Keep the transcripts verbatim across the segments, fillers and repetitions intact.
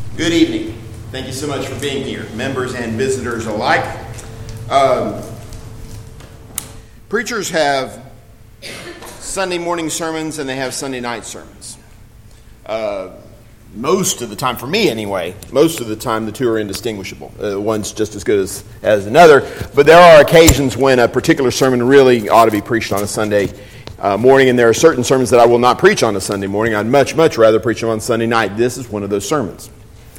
Good evening. Thank you so much for being here, members and visitors alike. Um, preachers have Sunday morning sermons and they have Sunday night sermons. Uh, most of the time, for me anyway, most of the time the two are indistinguishable. Uh, one's just as good as, as another, but there are occasions when a particular sermon really ought to be preached on a Sunday uh, morning, and there are certain sermons that I will not preach on a Sunday morning. I'd much, much rather preach them on Sunday night. This is one of those sermons.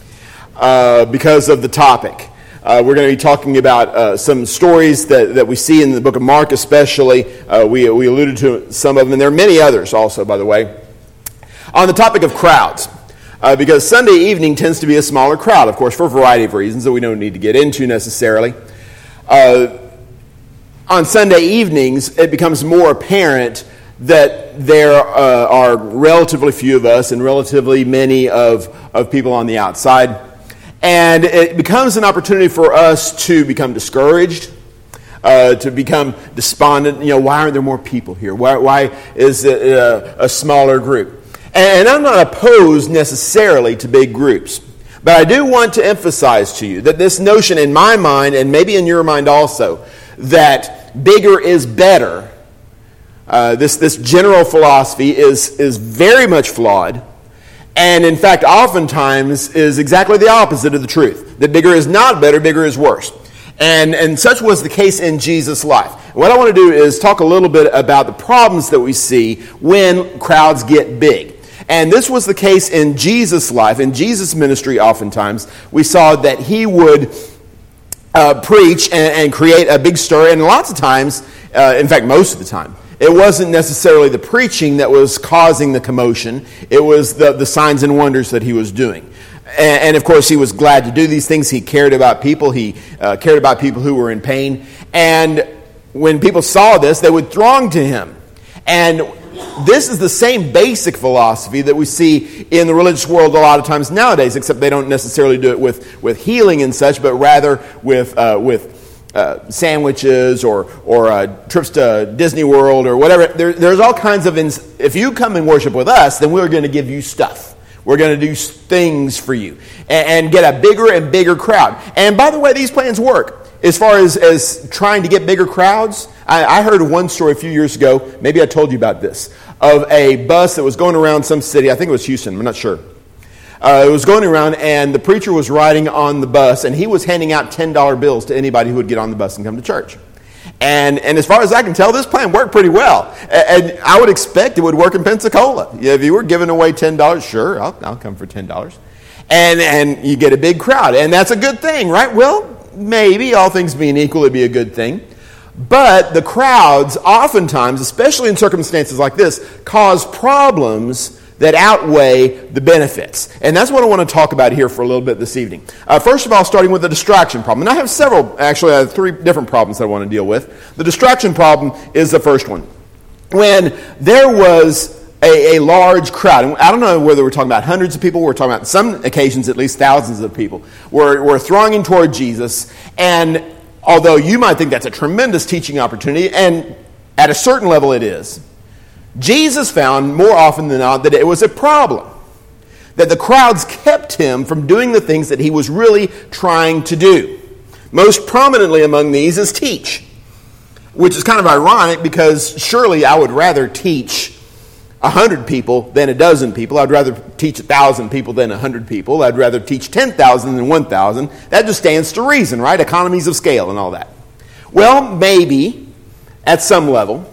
Uh, because of the topic. Uh, we're going to be talking about uh, some stories that, that we see in the book of Mark especially. Uh, we, we alluded to some of them, and there are many others also, by the way. On the topic of crowds, uh, because Sunday evening tends to be a smaller crowd, of course, for a variety of reasons that we don't need to get into necessarily. Uh, on Sunday evenings, it becomes more apparent that there uh, are relatively few of us and relatively many of, of people on the outside. And it becomes an opportunity for us to become discouraged, uh, to become despondent. You know, why aren't there more people here? Why, why is it a, a smaller group? And I'm not opposed necessarily to big groups. But I do want to emphasize to you that this notion in my mind, and maybe in your mind also, that bigger is better, uh, this, this general philosophy is, is very much flawed. And in fact, oftentimes is exactly the opposite of the truth. That bigger is not better, bigger is worse. And, and such was the case in Jesus' life. What I want to do is talk a little bit about the problems that we see when crowds get big. And this was the case in Jesus' life, in Jesus' ministry oftentimes. We saw that he would uh, preach and, and create a big stir, and lots of times, uh, in fact most of the time, it wasn't necessarily the preaching that was causing the commotion. It was the, the signs and wonders that he was doing. And, and of course, he was glad to do these things. He cared about people. He uh, cared about people who were in pain. And when people saw this, they would throng to him. And this is the same basic philosophy that we see in the religious world a lot of times nowadays, except they don't necessarily do it with, with healing and such, but rather with uh, with Uh, sandwiches or or uh, trips to Disney World or whatever. There, there's all kinds of... Ins- if you come and worship with us, then we're going to give you stuff. We're going to do things for you and, and get a bigger and bigger crowd. And by the way, these plans work. As far as, as trying to get bigger crowds, I, I heard one story a few years ago, maybe I told you about this, of a bus that was going around some city. I think it was Houston, I'm not sure. Uh, it was going around, and the preacher was riding on the bus, and he was handing out ten dollar bills to anybody who would get on the bus and come to church. And and as far as I can tell, this plan worked pretty well. And, and I would expect it would work in Pensacola. Yeah, if you were giving away ten dollars, sure, I'll, I'll come for ten dollars. And, and you get a big crowd, and that's a good thing, right? Well, maybe, all things being equal, it'd be a good thing. But the crowds, oftentimes, especially in circumstances like this, cause problems that outweigh the benefits. And that's what I want to talk about here for a little bit this evening. Uh, first of all, starting with the distraction problem. And I have several, actually I have three different problems that I want to deal with. The distraction problem is the first one. When there was a, a large crowd, and I don't know whether we're talking about hundreds of people, we're talking about some occasions at least thousands of people, were, were thronging toward Jesus, and although you might think that's a tremendous teaching opportunity, and at a certain level it is, Jesus found more often than not that it was a problem. That the crowds kept him from doing the things that he was really trying to do. Most prominently among these is teach. Which is kind of ironic because surely I would rather teach a hundred people than a dozen people. I'd rather teach a thousand people than a hundred people. I'd rather teach ten thousand than one thousand. That just stands to reason, right? Economies of scale and all that. Well, maybe at some level.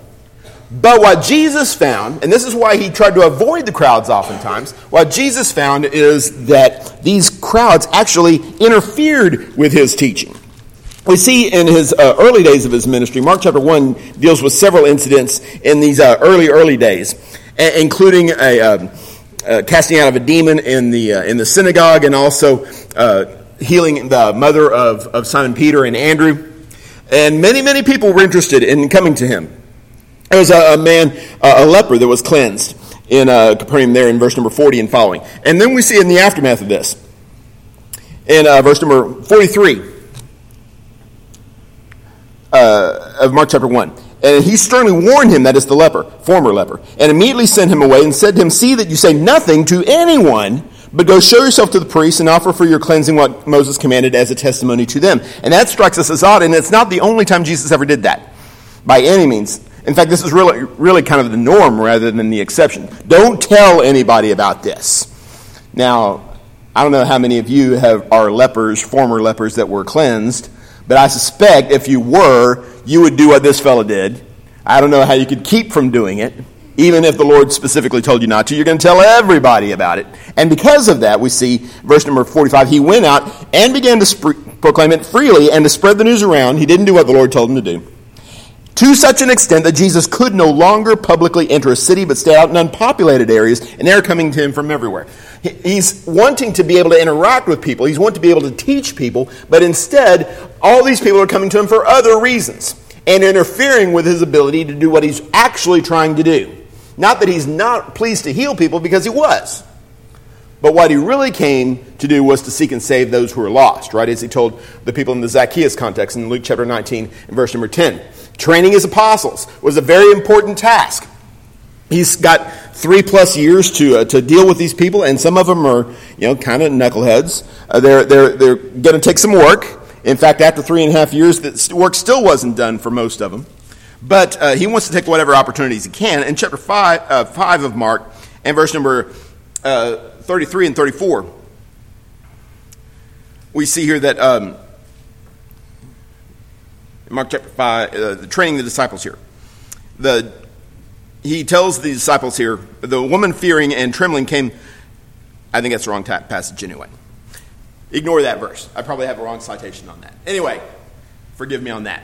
But what Jesus found, and this is why he tried to avoid the crowds oftentimes, what Jesus found is that these crowds actually interfered with his teaching. We see in his uh, early days of his ministry, Mark chapter one deals with several incidents in these uh, early, early days, a- including a, uh, uh, casting out of a demon in the uh, in the synagogue, and also uh, healing the mother of, of Simon Peter and Andrew. And many, many people were interested in coming to him. There was a, a man, uh, a leper that was cleansed in uh, Capernaum there in verse number forty and following. And then we see in the aftermath of this, in uh, verse number forty-three uh, of Mark chapter one. And he sternly warned him, that is the leper, former leper, and immediately sent him away and said to him, "See that you say nothing to anyone, But go show yourself to the priests and offer for your cleansing what Moses commanded as a testimony to them. And that strikes us as odd, and it's not the only time Jesus ever did that, by any means. In fact, this is really, really kind of the norm rather than the exception. Don't tell anybody about this. Now, I don't know how many of you have are lepers, former lepers that were cleansed, but I suspect if you were, you would do what this fellow did. I don't know how you could keep from doing it. Even if the Lord specifically told you not to, you're going to tell everybody about it. And because of that, we see, verse number forty-five, he went out and began to sp- proclaim it freely and to spread the news around. He didn't do what the Lord told him to do. To such an extent that Jesus could no longer publicly enter a city, but stay out in unpopulated areas, and they're coming to him from everywhere. He's wanting to be able to interact with people. He's wanting to be able to teach people, but instead, all these people are coming to him for other reasons and interfering with his ability to do what he's actually trying to do. Not that he's not pleased to heal people, because he was. But what he really came to do was to seek and save those who are lost, right? As he told the people in the Zacchaeus context in Luke chapter nineteen and verse number ten. Training his apostles was a very important task. He's got three plus years to uh, to deal with these people, and some of them are, you know, kind of knuckleheads. Uh, they're they're they're going to take some work. In fact, after three and a half years, the work still wasn't done for most of them. But uh, he wants to take whatever opportunities he can. In chapter five, uh, five of Mark, and verse number uh, thirty-three and thirty-four, we see here that um, in Mark chapter five, uh, the training the disciples here. The he tells the disciples here, the woman fearing and trembling came. I think that's the wrong ta- passage anyway. Ignore that verse. I probably have a wrong citation on that. Anyway, forgive me on that.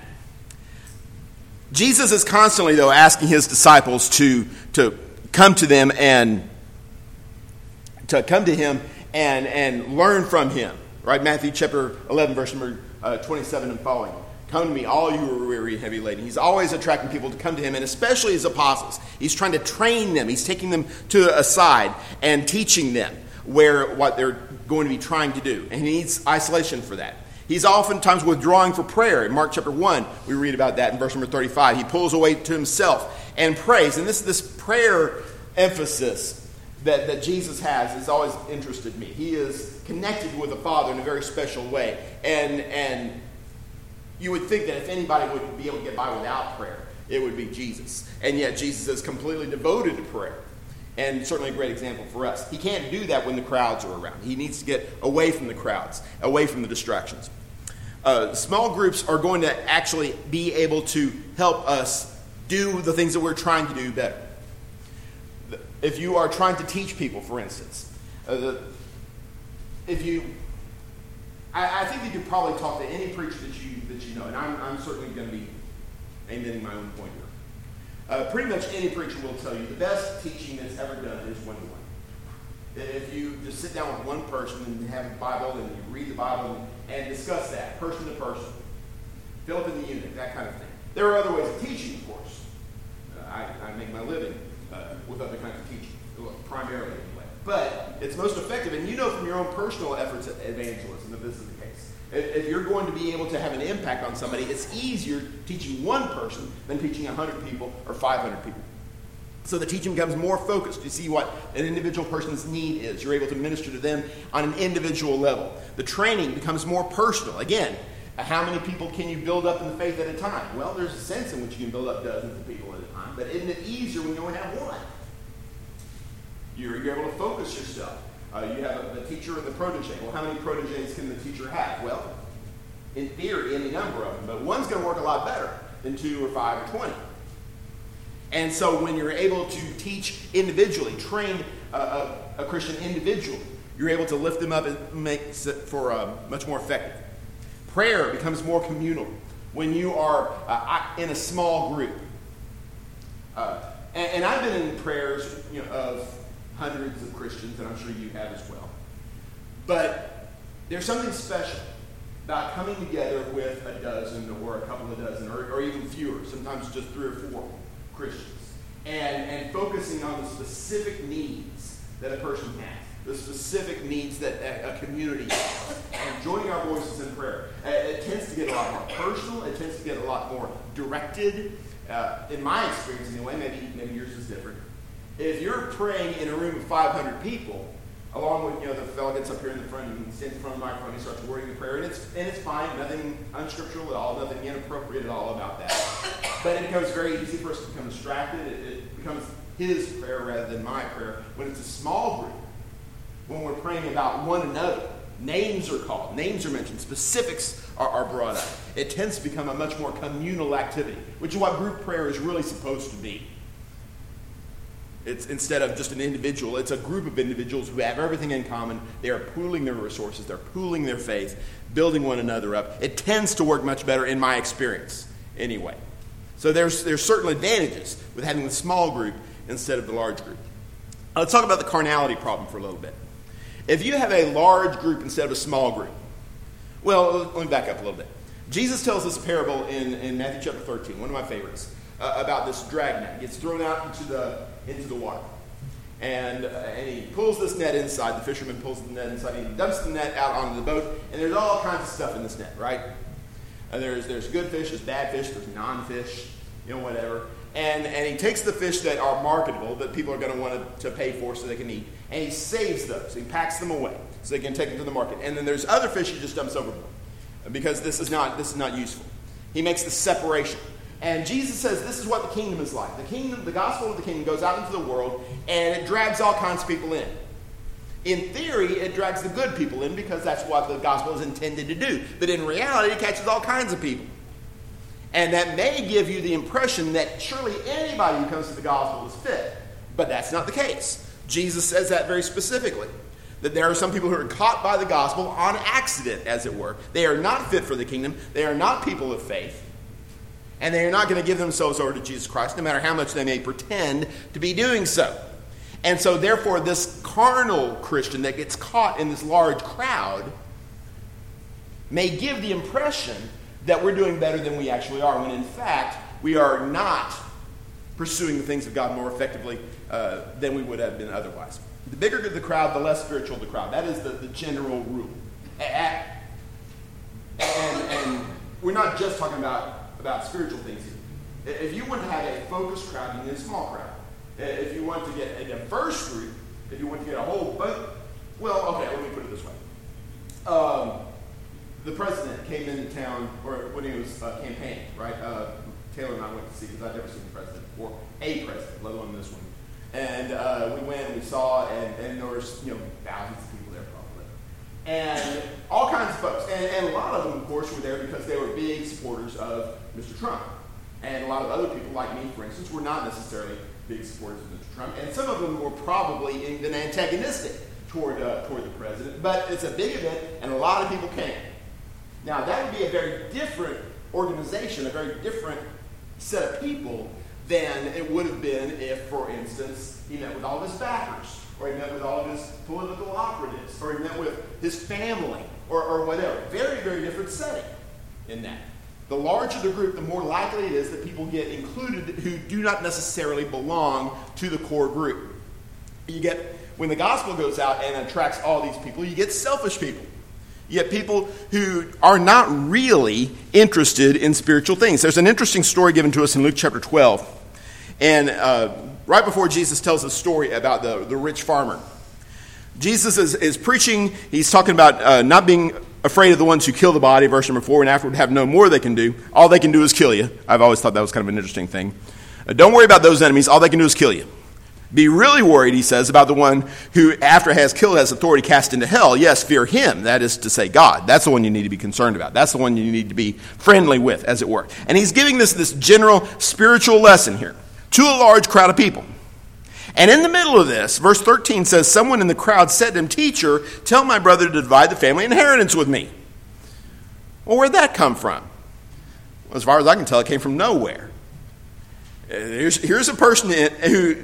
Jesus is constantly, though, asking his disciples to, to come to them and to come to him and, and learn from him. Right? Matthew chapter eleven, verse number uh, twenty-seven and following. Come to me, all you who are weary and heavy laden. He's always attracting people to come to him, and especially his apostles. He's trying to train them. He's taking them to a side and teaching them where what they're going to be trying to do. And he needs isolation for that. He's oftentimes withdrawing for prayer. In Mark chapter one, we read about that in verse number thirty-five. He pulls away to himself and prays. And this this prayer emphasis that, that Jesus has has always interested me. He is connected with the Father in a very special way. And, and you would think that if anybody would be able to get by without prayer, it would be Jesus. And yet Jesus is completely devoted to prayer. And certainly a great example for us. He can't do that when the crowds are around. He needs to get away from the crowds, away from the distractions. Uh, small groups are going to actually be able to help us do the things that we're trying to do better. If you are trying to teach people, for instance, uh, the, if you, I, I think you could probably talk to any preacher that you that you know, and I'm, I'm certainly going to be amening my own point here. Uh, pretty much any preacher will tell you the best teaching that's ever done is one-to-one. If you just sit down with one person and have a Bible and you read the Bible and discuss that, person to person, Philip in the eunuch, that kind of thing. There are other ways of teaching, of course. Uh, I, I make my living uh, with other kinds of teaching, primarily anyway. But it's most effective, and you know from your own personal efforts at evangelism that this is the case. If you're going to be able to have an impact on somebody, it's easier teaching one person than teaching one hundred people or five hundred people. So the teaching becomes more focused. You see what an individual person's need is. You're able to minister to them on an individual level. The training becomes more personal. Again, how many people can you build up in the faith at a time? Well, there's a sense in which you can build up dozens of people at a time, but isn't it easier when you only have one? You're, you're able to focus yourself. Uh, you have a, the teacher and the protege. Well, how many proteges can the teacher have? Well, in theory, any number of them. But one's going to work a lot better than two or five or twenty. And so when you're able to teach individually, train a, a, a Christian individual, you're able to lift them up and make it for uh, much more effective. Prayer becomes more communal when you are uh, in a small group. Uh, and, and I've been in prayers, you know, of hundreds of Christians, and I'm sure you have as well. But there's something special about coming together with a dozen or a couple of dozen or, or even fewer, sometimes just three or four Christians, and, and focusing on the specific needs that a person has, the specific needs that a, a community has, and joining our voices in prayer. Uh, it tends to get a lot more personal. It tends to get a lot more directed. Uh, in my experience, anyway, maybe maybe yours is different. If you're praying in a room of five hundred people, Along with, you know, the fellow gets up here in the front and stands in front of the microphone and he starts wording the prayer, and it's and it's fine, nothing unscriptural at all, nothing inappropriate at all about that. But it becomes very easy for us to become distracted. It, it becomes his prayer rather than my prayer. When it's a small group, when we're praying about one another, names are called, names are mentioned, specifics are, are brought up. It tends to become a much more communal activity, which is what group prayer is really supposed to be. It's instead of just an individual, it's a group of individuals who have everything in common. They are pooling their resources, they're pooling their faith, building one another up. It tends to work much better in my experience anyway. So there's there's certain advantages with having the small group instead of the large group. Let's talk about the carnality problem for a little bit. If you have a large group instead of a small group, well, let me back up a little bit. Jesus tells this parable in, in Matthew chapter thirteen, one of my favorites, uh, about this dragnet. It gets thrown out into the into the water. And, uh, and he pulls this net inside. The fisherman pulls the net inside. And he dumps the net out onto the boat. And there's all kinds of stuff in this net, right? Uh, there's there's good fish, there's bad fish, there's non-fish, you know, whatever. And and he takes the fish that are marketable, that people are going to want to pay for so they can eat, and he saves those. He packs them away so they can take them to the market. And then there's other fish he just dumps overboard because this is not this is not useful. He makes the separation. And Jesus says this is what the kingdom is like. The kingdom, the gospel of the kingdom goes out into the world, and it drags all kinds of people in. In theory, it drags the good people in because that's what the gospel is intended to do. But in reality, it catches all kinds of people. And that may give you the impression that surely anybody who comes to the gospel is fit. But that's not the case. Jesus says that very specifically. That there are some people who are caught by the gospel on accident, as it were. They are not fit for the kingdom. They are not people of faith. And they are not going to give themselves over to Jesus Christ, no matter how much they may pretend to be doing so. And so, therefore, this carnal Christian that gets caught in this large crowd may give the impression that we're doing better than we actually are, when in fact, we are not pursuing the things of God more effectively uh, than we would have been otherwise. The bigger the crowd, the less spiritual the crowd. That is the, the general rule. And, and we're not just talking about about spiritual things here. If you want to have a focused crowd, you need a small crowd. If you want to get a diverse group, if you want to get a whole bunch, well, okay, let me put it this way. Um, the president came into town, or when he was uh, campaigning, right? Uh, Taylor and I went to see, because I've never seen the president, or a president, let alone this one. And uh, we went and we saw, and, and there was, you know, thousands of people there probably. And all kinds of folks. And, and a lot of them, of course, were there because they were big supporters of Mister Trump. And a lot of other people, like me, for instance, were not necessarily big supporters of Mister Trump. And some of them were probably even antagonistic toward, uh, toward the president. But it's a big event, and a lot of people came. Now, that would be a very different organization, a very different set of people than it would have been if, for instance, he met with all of his backers, or he met with all of his political operatives, or he met with his family, or, or whatever. Very, very different setting in that. The larger the group, the more likely it is that people get included who do not necessarily belong to the core group. You get, when the gospel goes out and attracts all these people, you get selfish people. You get people who are not really interested in spiritual things. There's an interesting story given to us in Luke chapter twelve. And uh, right before Jesus tells a story about the, the rich farmer, Jesus is, is preaching. He's talking about uh, not being afraid of the ones who kill the body, verse number four, and afterward have no more they can do. All they can do is kill you. I've always thought that was kind of an interesting thing. Uh, don't worry about those enemies. All they can do is kill you. Be really worried, he says, about the one who, after has killed, has authority cast into hell. Yes, fear him. That is to say God. That's the one you need to be concerned about. That's the one you need to be friendly with, as it were. And he's giving this, this general spiritual lesson here to a large crowd of people. And in the middle of this, verse thirteen says, someone in the crowd said to him, "Teacher, tell my brother to divide the family inheritance with me." Well, where'd that come from? Well, as far as I can tell, it came from nowhere. Here's, here's a person who...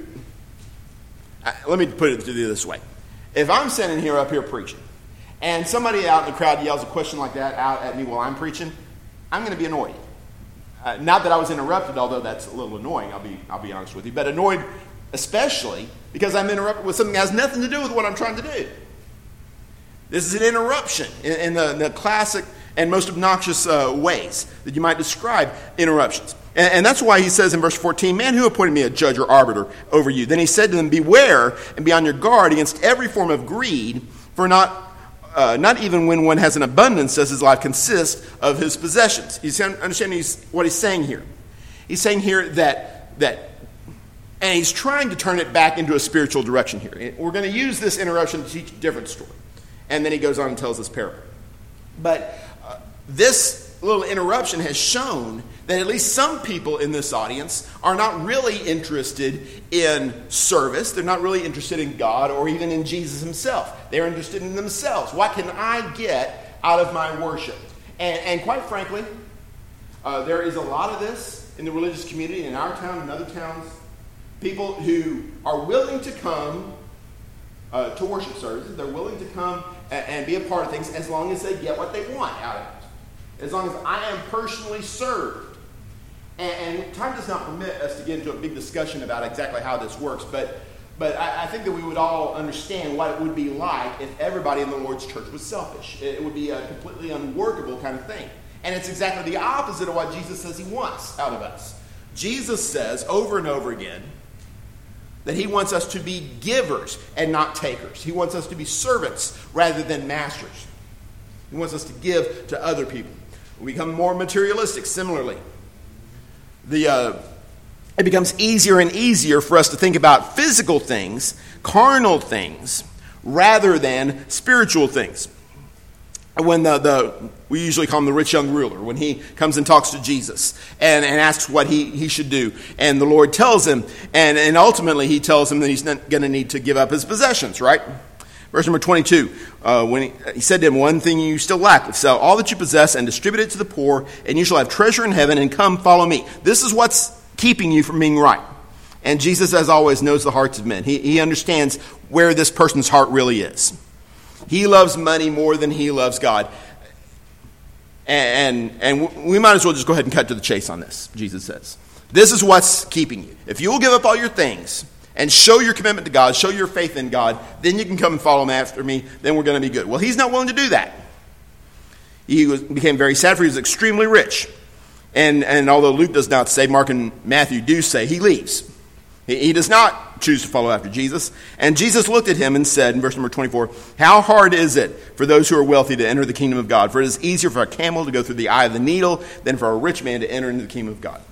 Let me put it this way. If I'm standing here up here preaching, and somebody out in the crowd yells a question like that out at me while I'm preaching, I'm going to be annoyed. Uh, not that I was interrupted, although that's a little annoying, I'll be I'll be honest with you, but annoyed especially because I'm interrupted with something that has nothing to do with what I'm trying to do. This is an interruption in, in, the, in the classic and most obnoxious uh, ways that you might describe interruptions. And, and that's why he says in verse fourteen, man, who appointed me a judge or arbiter over you? Then he said to them, beware and be on your guard against every form of greed, for not uh, not even when one has an abundance does his life consist of his possessions. You understand he's, what he's saying here? He's saying here that, that, and he's trying to turn it back into a spiritual direction here. We're going to use this interruption to teach a different story. And then he goes on and tells this parable. But uh, this little interruption has shown that at least some people in this audience are not really interested in service. They're not really interested in God or even in Jesus himself. They're interested in themselves. What can I get out of my worship? And, and quite frankly, uh, there is a lot of this in the religious community in our town and other towns. People who are willing to come uh, to worship services. They're willing to come and, and be a part of things as long as they get what they want out of it. As long as I am personally served. And time does not permit us to get into a big discussion about exactly how this works, but but I, I think that we would all understand what it would be like if everybody in the Lord's church was selfish. It would be a completely unworkable kind of thing. And it's exactly the opposite of what Jesus says he wants out of us. Jesus says over and over again that he wants us to be givers and not takers. He wants us to be servants rather than masters. He wants us to give to other people. We become more materialistic similarly. The, uh, it becomes easier and easier for us to think about physical things, carnal things, rather than spiritual things. When the, the we usually call him the rich young ruler, when he comes and talks to Jesus and, and asks what he, he should do, and the Lord tells him, and, and ultimately he tells him that he's not going to need to give up his possessions, right? Verse number twenty-two, uh, when he, he said to him, one thing you still lack, sell all that you possess and distribute it to the poor, and you shall have treasure in heaven, and come follow me. This is what's keeping you from being right. And Jesus, as always, knows the hearts of men. He, he understands where this person's heart really is. He loves money more than he loves God. And, and, and we might as well just go ahead and cut to the chase on this, Jesus says. This is what's keeping you. If you will give up all your things and show your commitment to God, show your faith in God, then you can come and follow him after me, then we're going to be good. Well, he's not willing to do that. He was, became very sad, for he was extremely rich. And, and although Luke does not say, Mark and Matthew do say, he leaves. He, he does not choose to follow after Jesus. And Jesus looked at him and said, in verse number twenty-four, how hard is it for those who are wealthy to enter the kingdom of God? For it is easier for a camel to go through the eye of the needle than for a rich man to enter into the kingdom of God.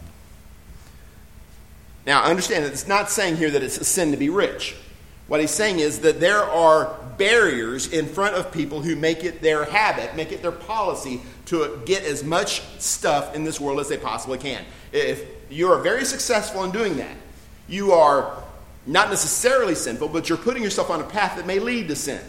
Now, understand that it's not saying here that it's a sin to be rich. What he's saying is that there are barriers in front of people who make it their habit, make it their policy to get as much stuff in this world as they possibly can. If you are very successful in doing that, you are not necessarily sinful, but you're putting yourself on a path that may lead to sin.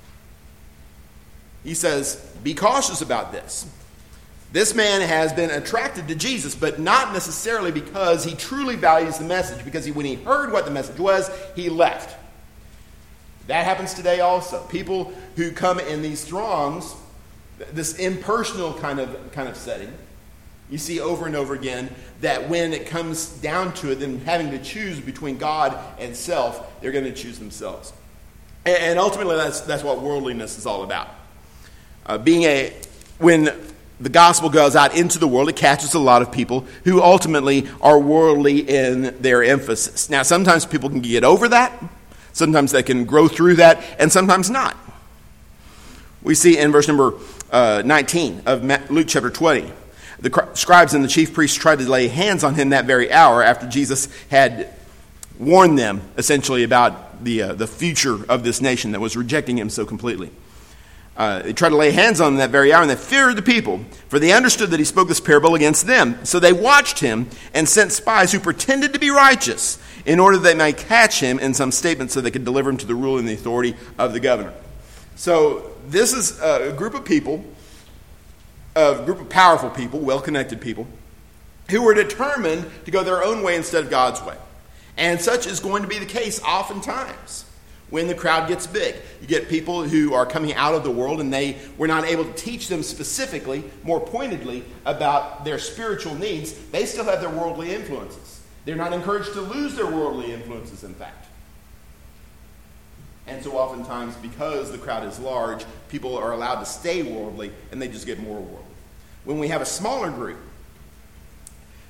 He says, be cautious about this. This man has been attracted to Jesus, but not necessarily because he truly values the message, because he, when he heard what the message was, he left. That happens today also. People who come in these throngs, this impersonal kind of, kind of setting, you see over and over again that when it comes down to it, them having to choose between God and self, they're going to choose themselves. And, and ultimately, that's, that's what worldliness is all about. Uh, being a, when the gospel goes out into the world, it catches a lot of people who ultimately are worldly in their emphasis. Now, sometimes people can get over that. Sometimes they can grow through that, and sometimes not. We see in verse number uh, nineteen of Luke chapter twenty, the scribes and the chief priests tried to lay hands on him that very hour after Jesus had warned them essentially about the uh, the future of this nation that was rejecting him so completely. Uh, they tried to lay hands on him that very hour, and they feared the people, for they understood that he spoke this parable against them. So they watched him and sent spies who pretended to be righteous in order that they might catch him in some statement so they could deliver him to the rule and the authority of the governor. So this is a group of people, a group of powerful people, well-connected people, who were determined to go their own way instead of God's way. And such is going to be the case oftentimes. When the crowd gets big, you get people who are coming out of the world and they were not able to teach them specifically, more pointedly, about their spiritual needs. They still have their worldly influences. They're not encouraged to lose their worldly influences, in fact. And so oftentimes, because the crowd is large, people are allowed to stay worldly and they just get more worldly. When we have a smaller group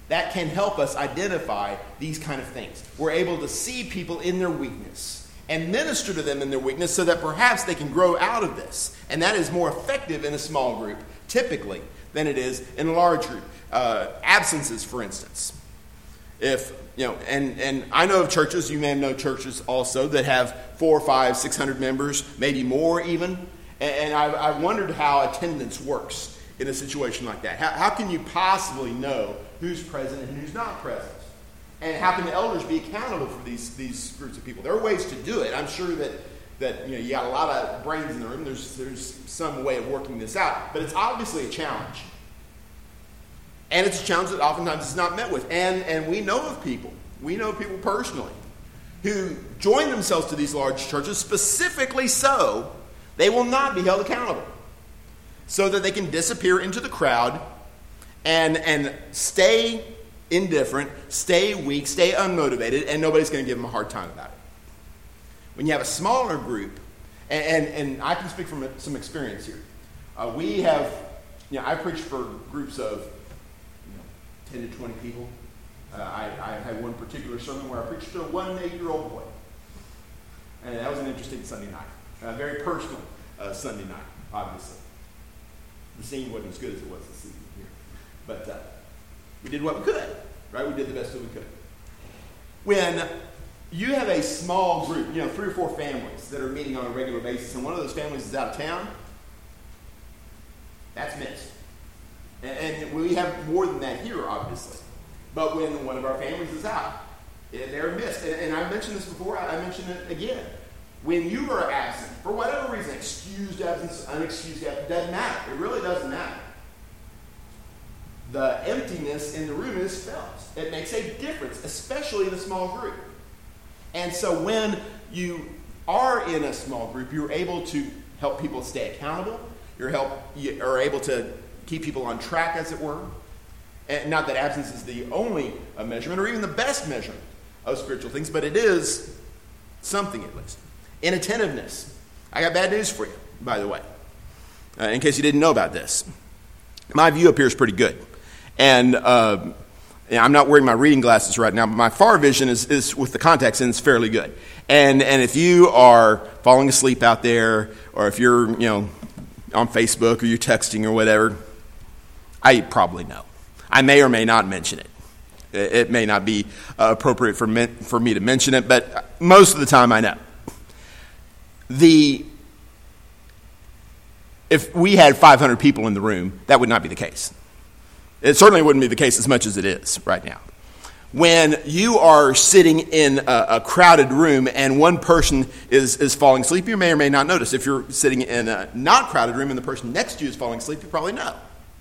that can help us identify these kind of things. We're able to see people in their weakness and minister to them in their weakness so that perhaps they can grow out of this. And that is more effective in a small group, typically, than it is in a large group. Uh, absences, for instance. If, you know, and, and I know of churches, you may know churches also, that have four, five, six hundred members, maybe more even. And, and I've, I've wondered how attendance works in a situation like that. How, how can you possibly know who's present and who's not present? And how can the elders be accountable for these, these groups of people? There are ways to do it. I'm sure that, that you know, you got a lot of brains in the room. There's, there's some way of working this out. But it's obviously a challenge. And it's a challenge that oftentimes is not met with. And, and we know of people, we know people personally, who join themselves to these large churches specifically so they will not be held accountable. So that they can disappear into the crowd and, and stay indifferent, stay weak, stay unmotivated, and nobody's going to give them a hard time about it. When you have a smaller group, and, and, and I can speak from some experience here. Uh, we have, you know, I preach for groups of you know, ten to twenty people. Uh, I, I had one particular sermon where I preached to a one eight-year-old boy. And that was an interesting Sunday night. A very personal uh, Sunday night, obviously. The scene wasn't as good as it was this season here. But uh, we did what we could, right? We did the best that we could. When you have a small group, you know, three or four families that are meeting on a regular basis, and one of those families is out of town, that's missed. And, and we have more than that here, obviously. But when one of our families is out, they're missed. And, and I mentioned this before, I mentioned it again. When you are absent, for whatever reason, excused absence, unexcused absence, doesn't matter. It really doesn't matter. The emptiness in the room is felt. It makes a difference, especially in a small group. And so when you are in a small group, you're able to help people stay accountable. You're help, you are able to keep people on track, as it were. And not that absence is the only uh, measurement or even the best measurement of spiritual things, but it is something at least. Inattentiveness. I got bad news for you, by the way, uh, in case you didn't know about this. My view up here is pretty good. And uh, yeah, I'm not wearing my reading glasses right now, but my far vision is, is with the contacts in, is fairly good. And and if you are falling asleep out there, or if you're, you know, on Facebook or you're texting or whatever, I probably know. I may or may not mention it. It may not be uh, appropriate for me, for me to mention it, but most of the time I know. The if we had five hundred people in the room, that would not be the case. It certainly wouldn't be the case as much as it is right now. When you are sitting in a, a crowded room and one person is, is falling asleep, you may or may not notice. If you're sitting in a not crowded room and the person next to you is falling asleep, you probably know.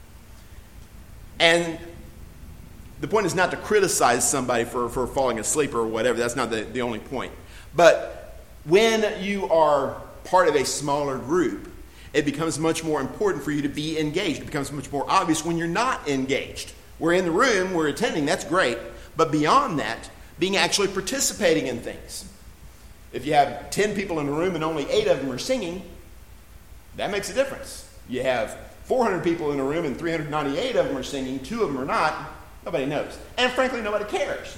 And the point is not to criticize somebody for, for falling asleep or whatever. That's not the, the only point. But when you are part of a smaller group, it becomes much more important for you to be engaged. It becomes much more obvious when you're not engaged. We're in the room, we're attending, that's great. But beyond that, being actually participating in things. If you have ten people in the room and only eight of them are singing, that makes a difference. You have four hundred people in a room and three hundred ninety-eight of them are singing, two of them are not, nobody knows. And frankly, nobody cares.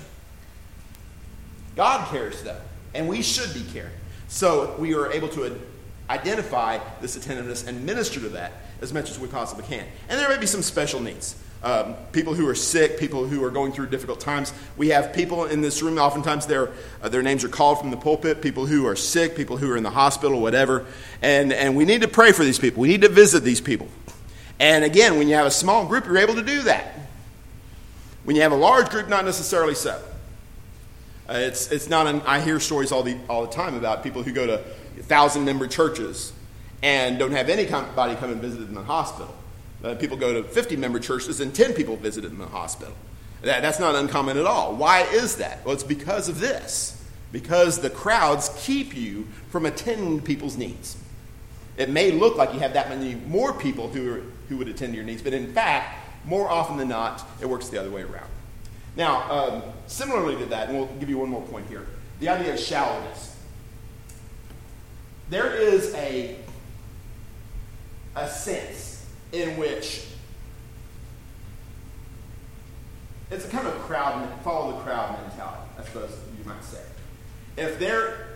God cares, though, and we should be caring. So we are able to identify this attentiveness and minister to that as much as we possibly can. And there may be some special needs. Um, people who are sick, people who are going through difficult times. We have people in this room, oftentimes their uh, their names are called from the pulpit, people who are sick, people who are in the hospital, whatever. And, and we need to pray for these people. We need to visit these people. And again, when you have a small group, you're able to do that. When you have a large group, not necessarily so. Uh, it's it's not an, I hear stories all the all the time about people who go to thousand-member churches and don't have anybody come and visit them in the hospital. Uh, people go to fifty-member churches and ten people visit in the hospital. That, that's not uncommon at all. Why is that? Well, it's because of this. Because the crowds keep you from attending people's needs. It may look like you have that many more people who are, who would attend to your needs, but in fact, more often than not, it works the other way around. Now, um, similarly to that, and we'll give you one more point here, the idea of shallowness. There is a, a sense in which it's a kind of crowd, follow the crowd mentality, I suppose you might say. If they're,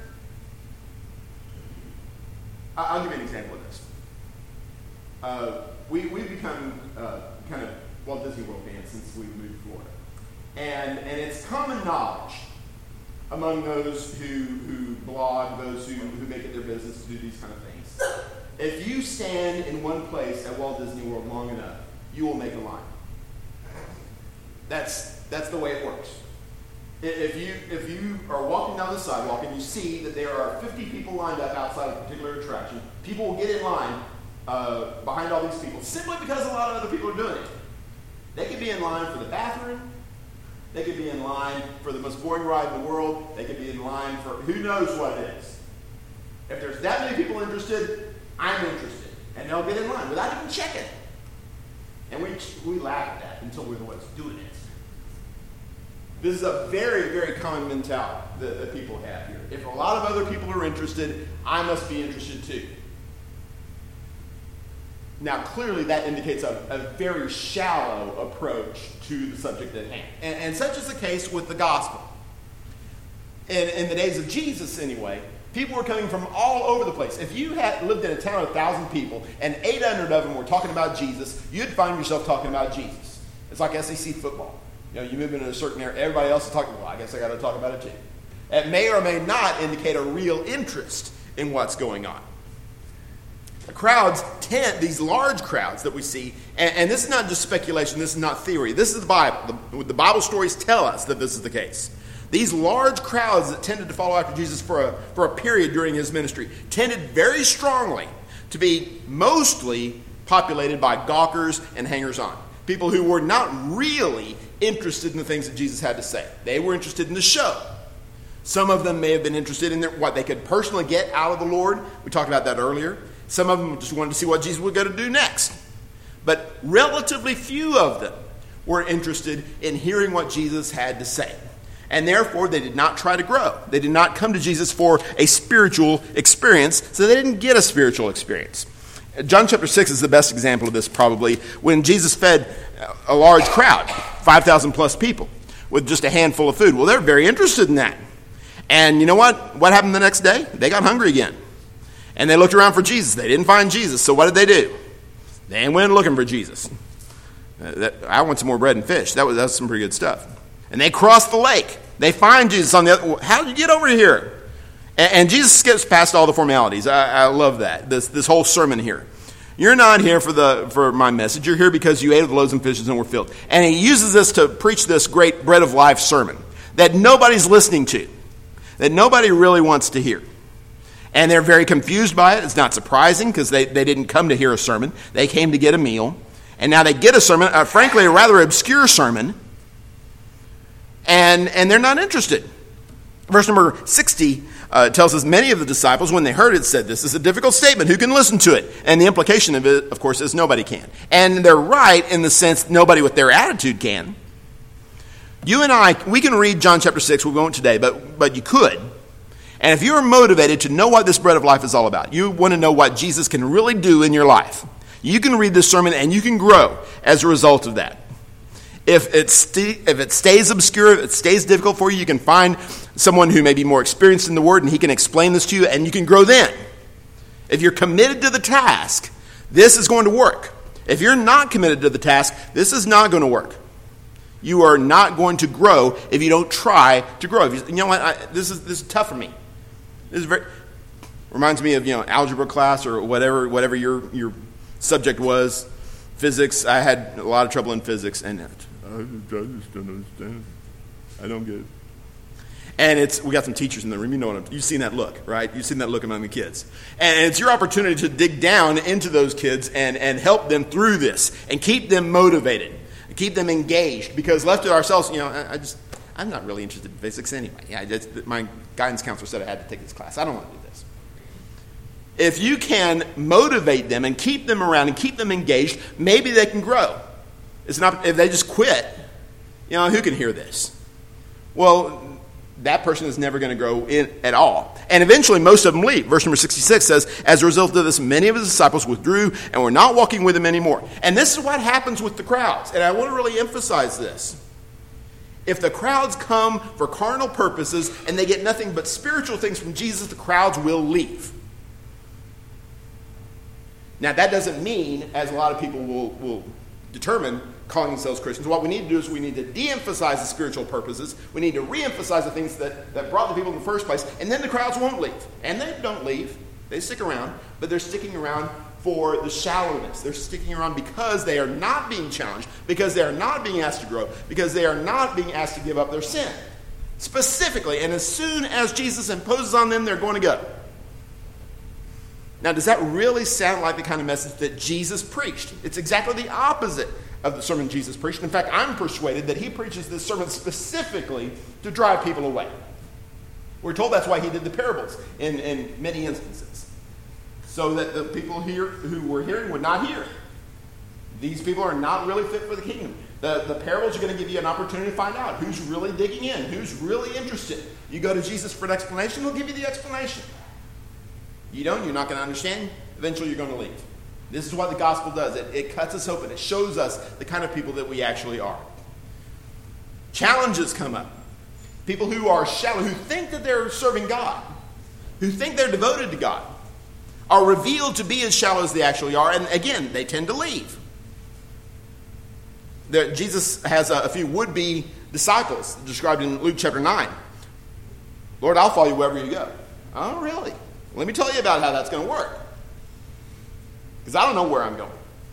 I'll give you an example of this. Uh, we, we've become uh, kind of Walt Disney World fans since we moved to Florida. And, and it's common knowledge among those who, who blog, those who, who make it their business to do these kind of things. If you stand in one place at Walt Disney World long enough, you will make a line. That's, that's the way it works. If you, if you are walking down the sidewalk and you see that there are fifty people lined up outside a particular attraction, people will get in line uh, behind all these people simply because a lot of other people are doing it. They could be in line for the bathroom. They could be in line for the most boring ride in the world. They could be in line for who knows what it is. If there's that many people interested, I'm interested. And they'll get in line without even checking. And we, we laugh at that until we're the ones doing it. This is a very, very common mentality that, that people have here. If a lot of other people are interested, I must be interested too. Now, clearly that indicates a, a very shallow approach to the subject at hand. And, and such is the case with the gospel. In, in the days of Jesus, anyway, people were coming from all over the place. If you had lived in a town of one thousand people and eight hundred of them were talking about Jesus, you'd find yourself talking about Jesus. It's like S E C football. You know, you move into a certain area, everybody else is talking, well, I guess I got to talk about it too. It may or may not indicate a real interest in what's going on. The crowds tend, these large crowds that we see, and, and this is not just speculation, this is not theory, this is the Bible. The, the Bible stories tell us that this is the case. These large crowds that tended to follow after Jesus for a, for a period during his ministry tended very strongly to be mostly populated by gawkers and hangers-on. People who were not really interested in the things that Jesus had to say. They were interested in the show. Some of them may have been interested in their, what they could personally get out of the Lord. We talked about that earlier. Some of them just wanted to see what Jesus was going to do next. But relatively few of them were interested in hearing what Jesus had to say. And therefore, they did not try to grow. They did not come to Jesus for a spiritual experience, so they didn't get a spiritual experience. John chapter six is the best example of this probably, when Jesus fed a large crowd, five thousand plus people, with just a handful of food. Well, they're very interested in that. And you know what? What happened the next day? They got hungry again. And they looked around for Jesus. They didn't find Jesus. So what did they do? They went looking for Jesus. Uh, that, I want some more bread and fish. That was, that was some pretty good stuff. And they crossed the lake. They find Jesus on the other. How did you get over here? And, and Jesus skips past all the formalities. I, I love that. This this whole sermon here. You're not here for the for my message. You're here because you ate of the loaves and fishes and were filled. And he uses this to preach this great bread of life sermon that nobody's listening to, that nobody really wants to hear. And they're very confused by it. It's not surprising because they, they didn't come to hear a sermon. They came to get a meal. And now they get a sermon, uh, frankly, a rather obscure sermon. And, and they're not interested. Verse number sixty uh, tells us, many of the disciples, when they heard it, said, this is a difficult statement. Who can listen to it? And the implication of it, of course, is nobody can. And they're right in the sense nobody with their attitude can. You and I, we can read John chapter six. We won't today, but, but you could. And if you're motivated to know what this bread of life is all about, you want to know what Jesus can really do in your life, you can read this sermon and you can grow as a result of that. If it, st- if it stays obscure, if it stays difficult for you, you can find someone who may be more experienced in the Word and he can explain this to you and you can grow then. If you're committed to the task, this is going to work. If you're not committed to the task, this is not going to work. You are not going to grow if you don't try to grow. If you, you know what? I, this is this is tough for me. This is very reminds me of you know algebra class or whatever whatever your your subject was. Physics. I had a lot of trouble in physics, and I just don't understand. I don't get it. And it's we got some teachers in the room. You know what I'm, you've seen that look, right? You've seen that look among the kids, and it's your opportunity to dig down into those kids and and help them through this and keep them motivated, keep them engaged. Because left to ourselves, you know, I, I just. I'm not really interested in physics anyway. Yeah, just, my guidance counselor said I had to take this class. I don't want to do this. If you can motivate them and keep them around and keep them engaged, maybe they can grow. It's not if they just quit. You know, who can hear this? Well, that person is never going to grow in at all. And eventually, most of them leave. Verse number sixty-six says, as a result of this, many of his disciples withdrew and were not walking with him anymore. And this is what happens with the crowds. And I want to really emphasize this. If the crowds come for carnal purposes and they get nothing but spiritual things from Jesus, the crowds will leave. Now, that doesn't mean, as a lot of people will, will determine, calling themselves Christians. What we need to do is we need to de-emphasize the spiritual purposes. We need to re-emphasize the things that, that brought the people in the first place. And then the crowds won't leave. And they don't leave. They stick around. But they're sticking around for the shallowness. They're sticking around because they are not being challenged, because they are not being asked to grow, because they are not being asked to give up their sin. Specifically, and as soon as Jesus imposes on them, they're going to go. Now, does that really sound like the kind of message that Jesus preached? It's exactly the opposite of the sermon Jesus preached. In fact, I'm persuaded that he preaches this sermon specifically to drive people away. We're told that's why he did the parables in, in many instances, so that the people here who were hearing would not hear. These people are not really fit for the kingdom. The, the parables are going to give you an opportunity to find out who's really digging in, who's really interested. You go to Jesus for an explanation, he'll give you the explanation. You don't, you're not going to understand. Eventually you're going to leave. This is what the gospel does. It, it cuts us open. It shows us the kind of people that we actually are. Challenges come up. People who are shallow, who think that they're serving God, who think they're devoted to God, are revealed to be as shallow as they actually are. And again, they tend to leave. The, Jesus has a, a few would-be disciples described in Luke chapter nine. Lord, I'll follow you wherever you go. Oh, really? Let me tell you about how that's going to work. Because I don't know where I'm going.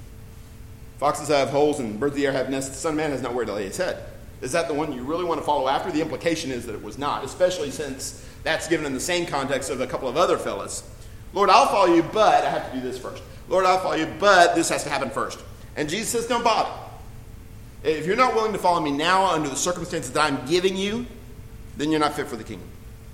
Foxes have holes and birds of the air have nests. The Son of Man has nowhere to lay his head. Is that the one you really want to follow after? The implication is that it was not, especially since that's given in the same context of a couple of other fellas. Lord, I'll follow you, but I have to do this first. Lord, I'll follow you, but this has to happen first. And Jesus says, don't bother. If you're not willing to follow me now under the circumstances that I'm giving you, then you're not fit for the kingdom.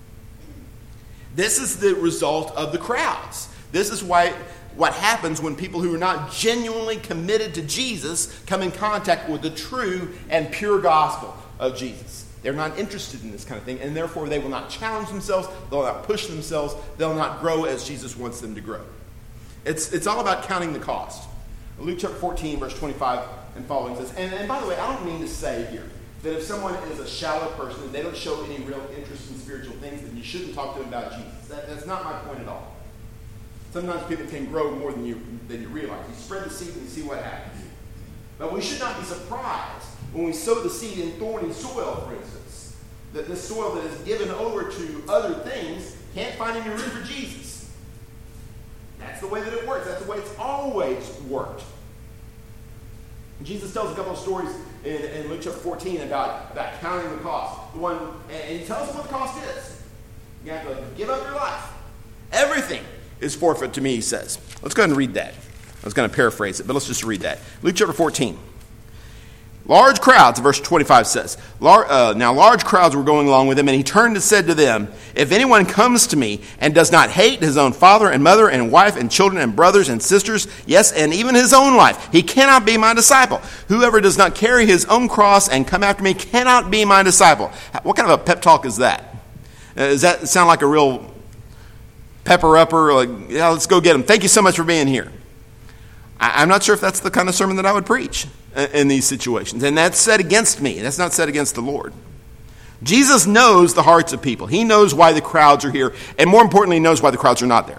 This is the result of the crowds. This is why what happens when people who are not genuinely committed to Jesus come in contact with the true and pure gospel of Jesus. They're not interested in this kind of thing, and therefore they will not challenge themselves, they'll not push themselves, they'll not grow as Jesus wants them to grow. It's, it's all about counting the cost. Luke chapter fourteen, verse twenty-five and following says, and, and by the way, I don't mean to say here that if someone is a shallow person and they don't show any real interest in spiritual things, then you shouldn't talk to them about Jesus. That, that's not my point at all. Sometimes people can grow more than you than you realize. You spread the seed and you see what happens. But we should not be surprised when we sow the seed in thorny soil, for instance, that this soil that is given over to other things can't find any room for Jesus. That's the way that it works. That's the way it's always worked. Jesus tells a couple of stories in, in Luke chapter fourteen about, about counting the cost. The one, and he tells them what the cost is. You have to give up your life. Everything is forfeit to me, he says. Let's go ahead and read that. I was going to paraphrase it, but let's just read that. Luke chapter fourteen. Large crowds, verse twenty-five says, Lar- uh, now large crowds were going along with him, and he turned and said to them, if anyone comes to me and does not hate his own father and mother and wife and children and brothers and sisters, yes, and even his own life, he cannot be my disciple. Whoever does not carry his own cross and come after me cannot be my disciple. What kind of a pep talk is that? Uh, does that sound like a real pepper-upper, like, yeah, let's go get him. Thank you so much for being here. I, I'm not sure if that's the kind of sermon that I would preach in these situations. And that's said against me. That's not said against the Lord. Jesus knows the hearts of people. He knows why the crowds are here. And more importantly, he knows why the crowds are not there.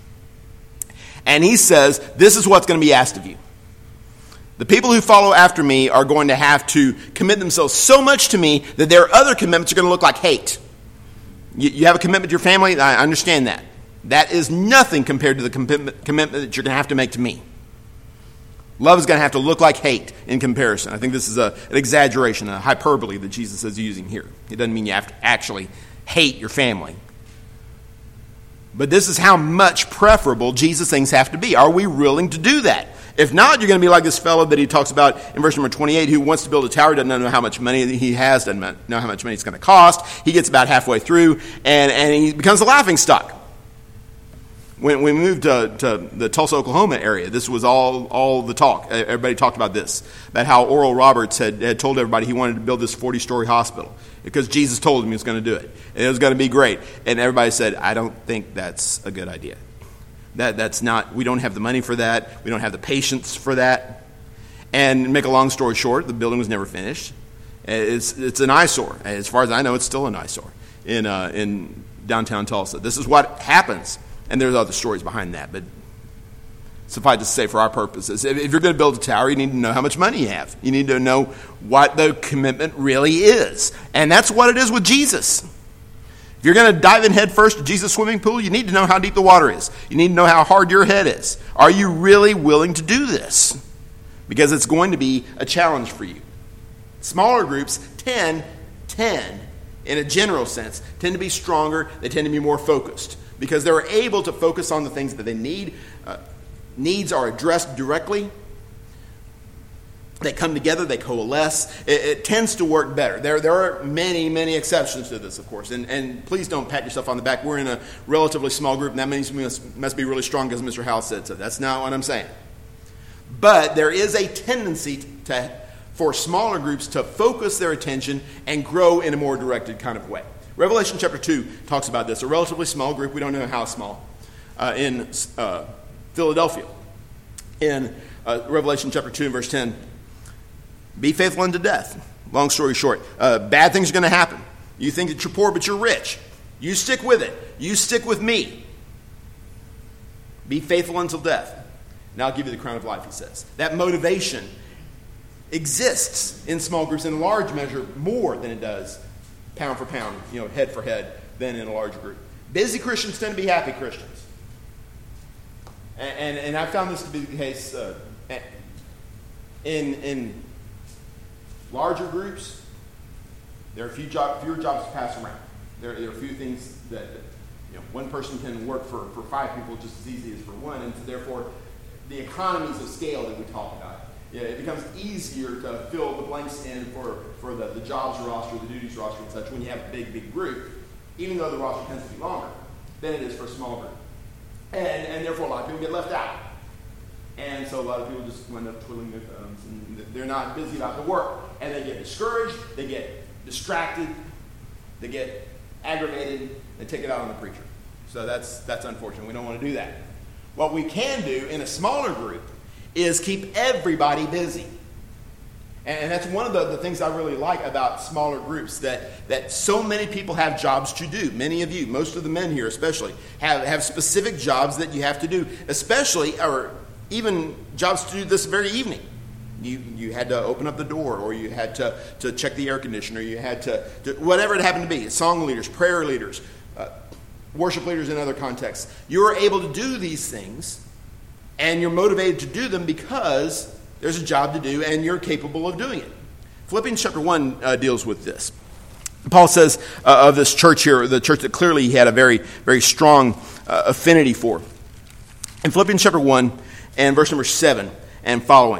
And he says, this is what's going to be asked of you. The people who follow after me are going to have to commit themselves so much to me that their other commitments are going to look like hate. You, you have a commitment to your family? I understand that. That is nothing compared to the commitment, commitment that you're going to have to make to me. Love is going to have to look like hate in comparison. I think this is a, an exaggeration, a hyperbole that Jesus is using here. It doesn't mean you have to actually hate your family. But this is how much preferable Jesus things have to be. Are we willing to do that? If not, you're going to be like this fellow that he talks about in verse number twenty-eight who wants to build a tower, doesn't know how much money he has, doesn't know how much money it's going to cost. He gets about halfway through, and, and he becomes a laughingstock. When we moved to, to the Tulsa, Oklahoma area, this was all, all the talk. Everybody talked about this, about how Oral Roberts had, had told everybody he wanted to build this forty-story hospital because Jesus told him he was going to do it. And it was going to be great. And everybody said, I don't think that's a good idea. That That's not, we don't have the money for that. We don't have the patience for that. And make a long story short, the building was never finished. It's, it's an eyesore. As far as I know, it's still an eyesore in, uh, in downtown Tulsa. This is what happens. And there's other stories behind that, but suffice to say for our purposes, if, if you're going to build a tower, you need to know how much money you have. You need to know what the commitment really is. And that's what it is with Jesus. If you're going to dive in head first to Jesus' swimming pool, you need to know how deep the water is. You need to know how hard your head is. Are you really willing to do this? Because it's going to be a challenge for you. Smaller groups tend, tend, in a general sense, tend to be stronger. They tend to be more focused because they're able to focus on the things that they need. Uh, needs are addressed directly. They come together, they coalesce. It, it tends to work better. There, there are many, many exceptions to this, of course. And, and please don't pat yourself on the back. We're in a relatively small group, and that means we must, must be really strong because Mister Howell said so. That's not what I'm saying. But there is a tendency to, for smaller groups to focus their attention and grow in a more directed kind of way. Revelation chapter two talks about this. A relatively small group, we don't know how small, uh, in uh, Philadelphia. In uh, Revelation chapter two and verse ten, be faithful unto death. Long story short, uh, bad things are going to happen. You think that you're poor, but you're rich. You stick with it. You stick with me. Be faithful until death. And I'll give you the crown of life, he says. That motivation exists in small groups in large measure more than it does pound for pound, you know, head for head, than in a larger group. Busy Christians tend to be happy Christians. And, and, and I found this to be the case uh, in, in larger groups. There are few job, fewer jobs to pass around. There, there are a few things that, that you know, one person can work for, for five people just as easy as for one, and so therefore the economies of scale that we talk about. Yeah, it becomes easier to fill the blanks in for, for the, the jobs roster, the duties roster, and such when you have a big, big group, even though the roster tends to be longer than it is for a small group. And, and therefore a lot of people get left out. And so a lot of people just wind up twiddling their thumbs, and they're not busy about the work. And they get discouraged, they get distracted, they get aggravated, they take it out on the preacher. So that's, that's unfortunate. We don't want to do that. What we can do in a smaller group is keep everybody busy. And that's one of the, the things I really like about smaller groups, that, that so many people have jobs to do. Many of you, most of the men here especially, have, have specific jobs that you have to do, especially, or even jobs to do this very evening. You you had to open up the door, or you had to, to check the air conditioner, you had to, to, whatever it happened to be, song leaders, prayer leaders, uh, worship leaders in other contexts. You are able to do these things, and you're motivated to do them because there's a job to do, and you're capable of doing it. Philippians chapter one uh, deals with this. Paul says uh, of this church here, the church that clearly he had a very, very strong uh, affinity for. In Philippians chapter one and verse number seven and following,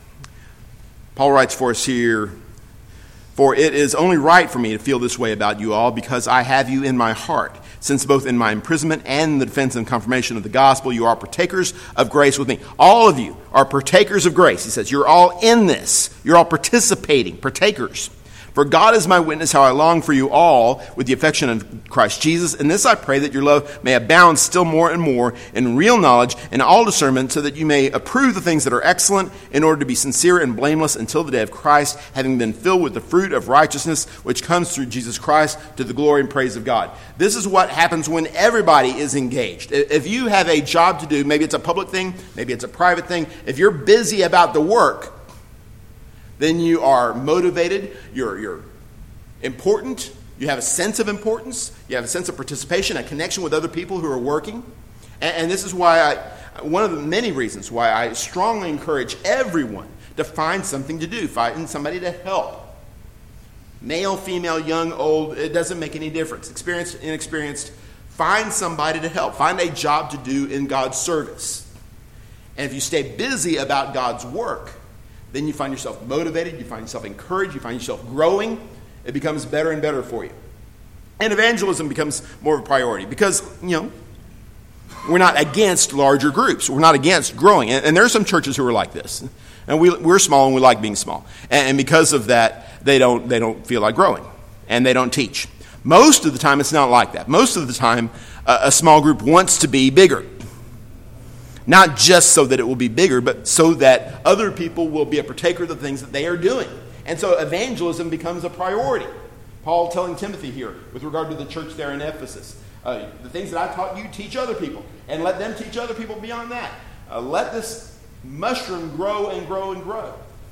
Paul writes for us here, "For it is only right for me to feel this way about you all, because I have you in my heart. Since both in my imprisonment and the defense and confirmation of the gospel, you are partakers of grace with me." All of you are partakers of grace. He says, you're all in this. You're all participating, partakers. "For God is my witness how I long for you all with the affection of Christ Jesus. And this I pray, that your love may abound still more and more in real knowledge and all discernment, so that you may approve the things that are excellent, in order to be sincere and blameless until the day of Christ, having been filled with the fruit of righteousness, which comes through Jesus Christ, to the glory and praise of God." This is what happens when everybody is engaged. If you have a job to do, maybe it's a public thing, maybe it's a private thing, if you're busy about the work, then you are motivated, you're, you're important, you have a sense of importance, you have a sense of participation, a connection with other people who are working. And, and this is why I, one of the many reasons why I strongly encourage everyone to find something to do, find somebody to help. Male, female, young, old, it doesn't make any difference. Experienced, inexperienced, find somebody to help. Find a job to do in God's service. And if you stay busy about God's work, then you find yourself motivated, you find yourself encouraged, you find yourself growing. It becomes better and better for you. And evangelism becomes more of a priority because, you know, we're not against larger groups. We're not against growing. And, and there are some churches who are like this. And we, we're small and we like being small. And, and because of that, they don't, they don't feel like growing. And they don't teach. Most of the time, it's not like that. Most of the time, a, a small group wants to be bigger. Not just so that it will be bigger, but so that other people will be a partaker of the things that they are doing. And so evangelism becomes a priority. Paul telling Timothy here with regard to the church there in Ephesus, uh, the things that I taught you, teach other people, and let them teach other people beyond that. Uh, let this mushroom grow and grow and grow.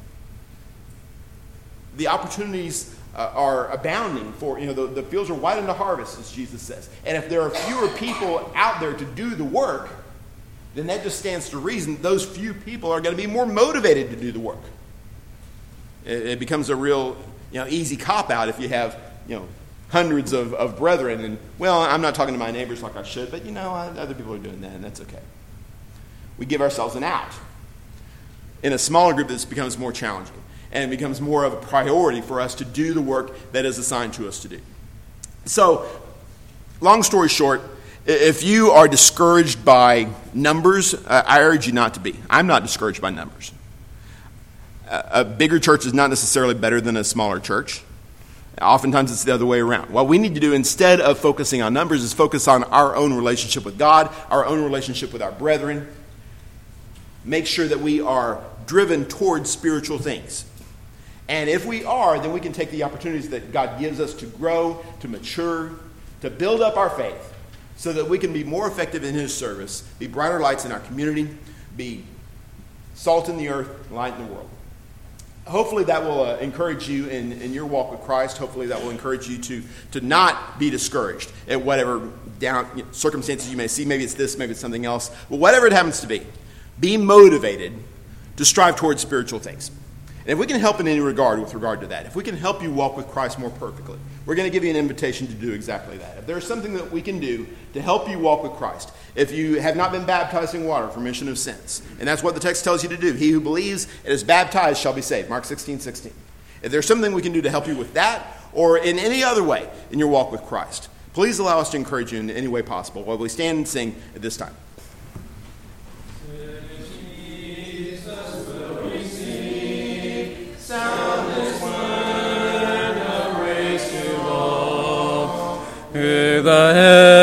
The opportunities uh, are abounding for, you know, the, the fields are white unto harvest, as Jesus says. And if there are fewer people out there to do the work, then that just stands to reason those few people are going to be more motivated to do the work. It, it becomes a real, you know, easy cop-out if you have, you know, hundreds of, of brethren. And, well, I'm not talking to my neighbors like I should, but, you know, other people are doing that, and that's okay. We give ourselves an out. In a smaller group, this becomes more challenging and becomes more of a priority for us to do the work that is assigned to us to do. So, long story short, if you are discouraged by numbers, uh, I urge you not to be. I'm not discouraged by numbers. A, a bigger church is not necessarily better than a smaller church. Oftentimes it's the other way around. What we need to do instead of focusing on numbers is focus on our own relationship with God, our own relationship with our brethren. Make sure that we are driven towards spiritual things. And if we are, then we can take the opportunities that God gives us to grow, to mature, to build up our faith, so that we can be more effective in His service, be brighter lights in our community, be salt in the earth, light in the world. Hopefully that will uh, encourage you in, in your walk with Christ. Hopefully that will encourage you to, to not be discouraged at whatever down you know, circumstances you may see. Maybe it's this, maybe it's something else. But whatever it happens to be, be motivated to strive towards spiritual things. And if we can help in any regard with regard to that, if we can help you walk with Christ more perfectly, we're going to give you an invitation to do exactly that. If there's something that we can do to help you walk with Christ, if you have not been baptized in water for remission of sins, and that's what the text tells you to do, he who believes and is baptized shall be saved, Mark sixteen sixteen. If there's something we can do to help you with that, or in any other way in your walk with Christ, please allow us to encourage you in any way possible while we stand and sing at this time. Soundless word of grace to all. Hear the head.